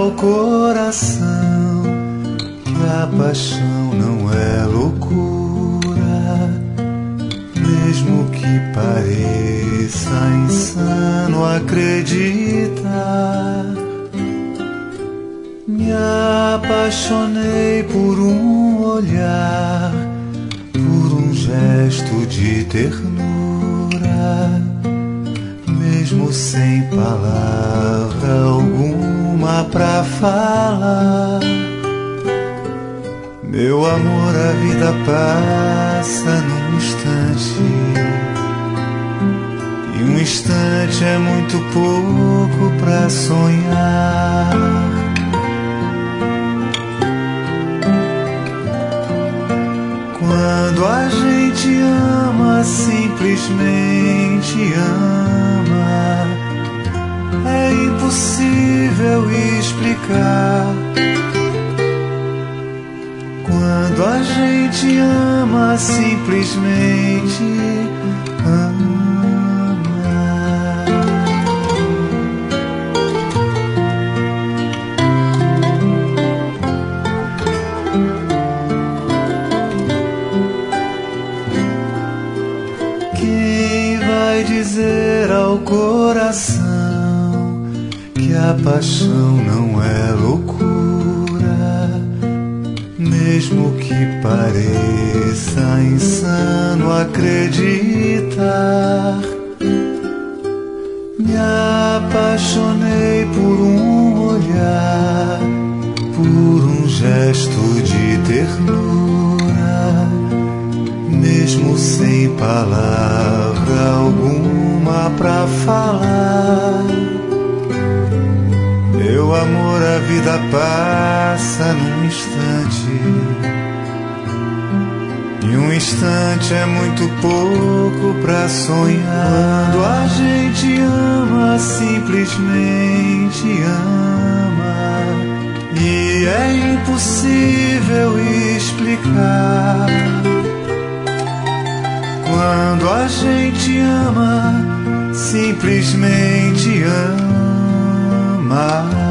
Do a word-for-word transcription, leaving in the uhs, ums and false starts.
ao coração que a paixão não é loucura, mesmo que pareça insano acreditar. Me apaixonei por um olhar, por um gesto de ternura, mesmo sem palavra alguma pra falar. Meu amor, a vida passa num instante, e um instante é muito pouco pra sonhar. Quando a gente ama, simplesmente ama, é impossível explicar. Quando a gente ama, simplesmente ama. Quem vai dizer ao coração que a paixão não é loucura, mesmo que pareça insano acreditar? Me apaixonei por um olhar, por um gesto de ternura, mesmo sem palavra alguma pra falar. Meu amor, a vida passa num instante, e um instante é muito pouco pra sonhar. Quando a gente ama, simplesmente ama, e é impossível explicar. Quando a gente ama, simplesmente ama.